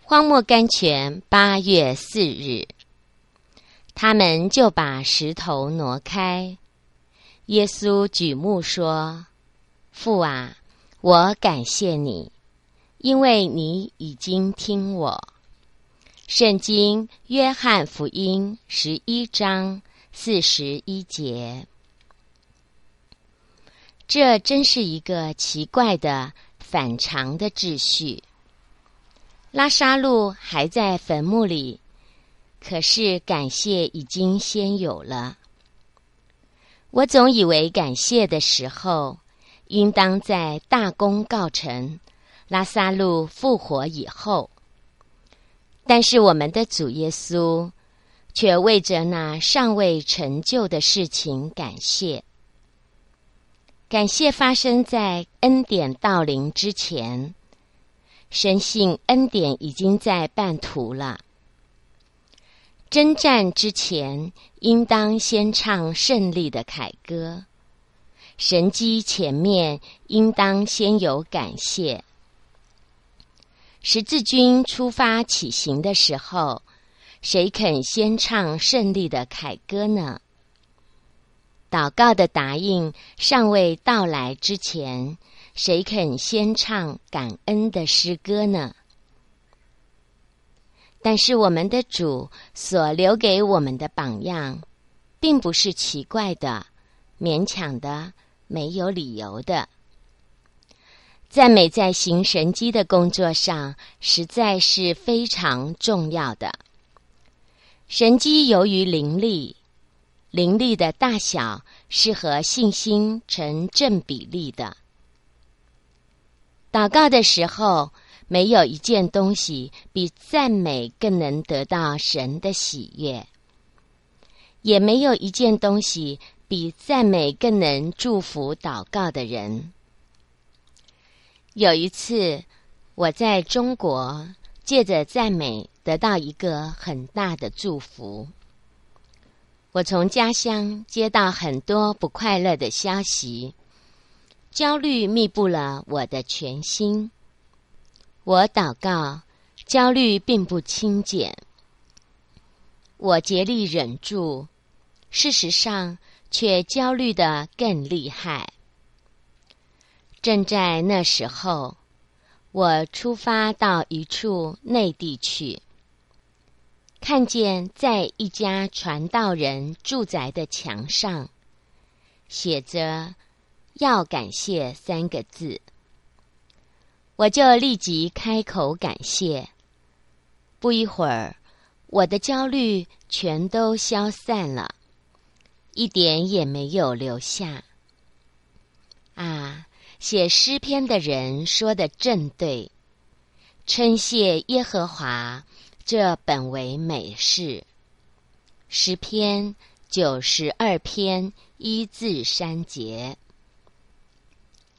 荒漠甘泉8月4日，他们就把石头挪开。耶稣举目说：父啊，我感谢你，因为你已经听我。圣经约翰福音11章41节。这真是一个奇怪的反常的秩序。拉撒路还在坟墓里，可是感谢已经先有了。我总以为感谢的时候，应当在大功告成，拉撒路复活以后。但是我们的主耶稣却为着那尚未成就的事情感谢。感谢发生在恩典到临之前，深信恩典已经在半途了。征战之前，应当先唱胜利的凯歌。神迹前面，应当先有感谢。十字军出发起行的时候，谁肯先唱胜利的凯歌呢？祷告的答应尚未到来之前，谁肯先唱感恩的诗歌呢？但是我们的主所留给我们的榜样，并不是奇怪的、勉强的、没有理由的。赞美在行神迹的工作上，实在是非常重要的。神迹由于灵力的大小是和信心成正比例的。祷告的时候，没有一件东西比赞美更能得到神的喜悦，也没有一件东西比赞美更能祝福祷告的人。有一次，我在中国借着赞美得到一个很大的祝福。我从家乡接到很多不快乐的消息，焦虑密布了我的全心。我祷告，焦虑并不轻减。我竭力忍住，事实上却焦虑得更厉害。正在那时候，我出发到一处内地去，看见在一家传道人住宅的墙上写着要感谢3个字。我就立即开口感谢。不一会儿，我的焦虑全都消散了，一点也没有留下。啊，写诗篇的人说得正对，称谢耶和华，这本为美事。诗篇92篇1至3节。